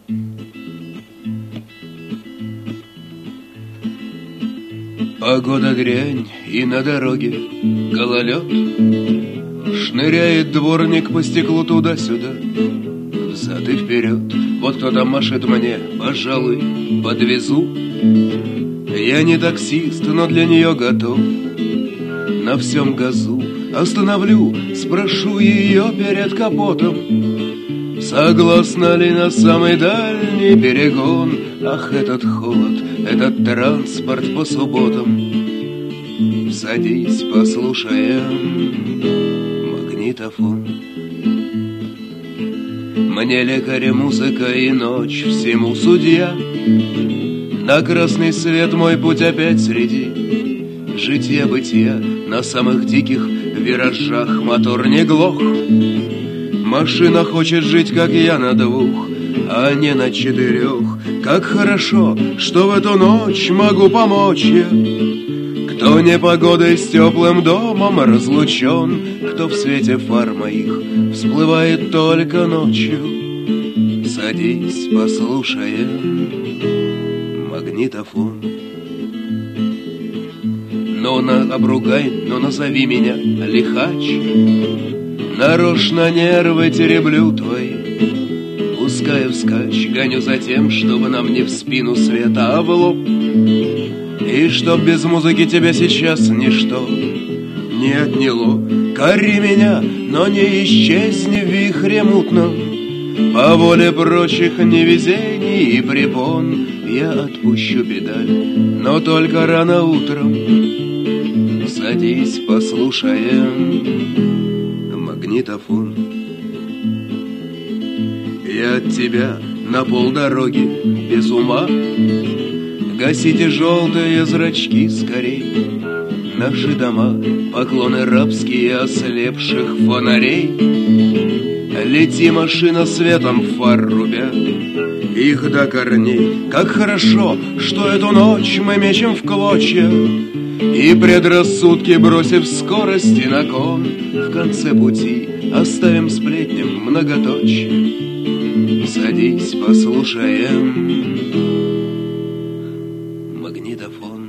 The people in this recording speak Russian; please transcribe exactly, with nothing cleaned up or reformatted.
Погода дрянь, и на дороге гололед. Шныряет дворник по стеклу туда-сюда, взад и вперед. Вот кто-то машет мне, пожалуй, подвезу. Я не таксист, но для нее готов. На всем газу остановлю, спрошу ее перед капотом, согласна ли на самый дальний перегон. Ах, этот холод, этот транспорт по субботам. Садись, послушаем магнитофон. Мне лекарь музыка и ночь, всему судья. На красный свет мой путь опять среди житья-бытия. На самых диких виражах мотор не глох. Машина хочет жить, как я, на двух, а не на четырех. Как хорошо, что в эту ночь могу помочь я. Кто непогодой с теплым домом разлучен, кто в свете фар моих всплывает только ночью. Садись, послушаем магнитофон. Ну, на, обругай, но назови меня лихач. Нарочно нервы тереблю твои, пускай вскачь. Гоню за тем, чтобы нам не в спину света, а в лоб. И чтоб без музыки тебя сейчас ничто не отняло. Кори меня, но не исчезни в вихре мутном. По воле прочих невезений и препон я отпущу педаль, но только рано утром. Садись, послушаем магнитофон. Я от тебя на полдороги без ума. Гасите желтые зрачки скорей. Наши дома, поклоны рабские ослепших фонарей. Лети, машина, светом фар рубя их до корней. Как хорошо, что эту ночь мы мечем в клочья, и предрассудки, бросив скорости на кон, в конце пути оставим сплетням многоточие. Садись, послушаем магнитофон.